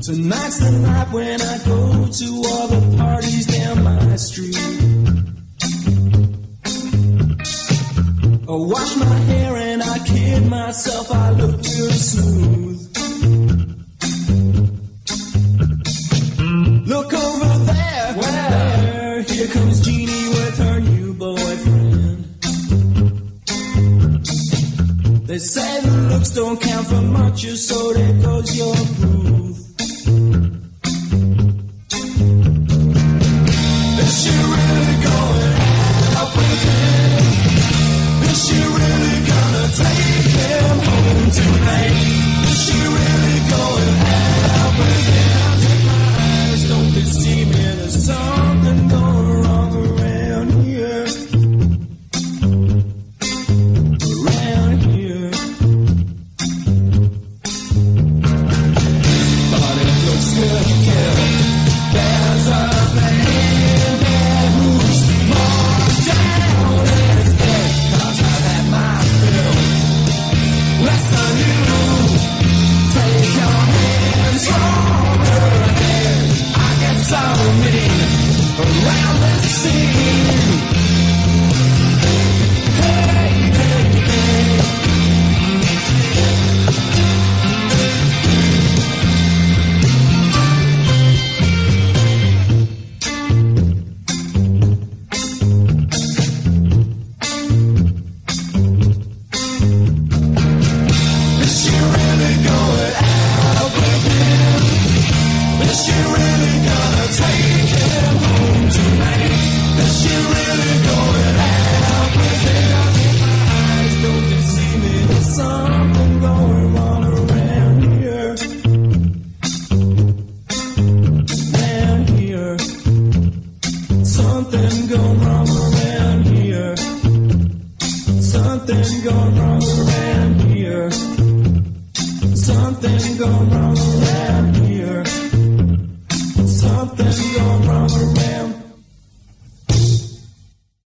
Tonight's the night when I go to all the parties down my street. I wash my hair and I kid myself, I look real smooth. Look over there, where? Here comes Jeannie with her new boyfriend. They say the looks don't count for much, so there goes your groove. Is she really going out with him? Is she really gonna take him home tonight? Is she really going out with him? Take my eyes, don't deceive me, there's something going wrong around here. Around here. But it looks good to kill. There's a man there who's more down as dead, 'cause I've had my fill. Less than you. Take your hands from her head. I get so mean around this scene. Hey, hey, hey. Is she really going out with him? Is she really gonna take him home tonight? Is she really going out with him? My eyes don't deceive me, there's something going on around here. Around here. Something going wrong around here. Something going wrong around here. Something going wrong around here.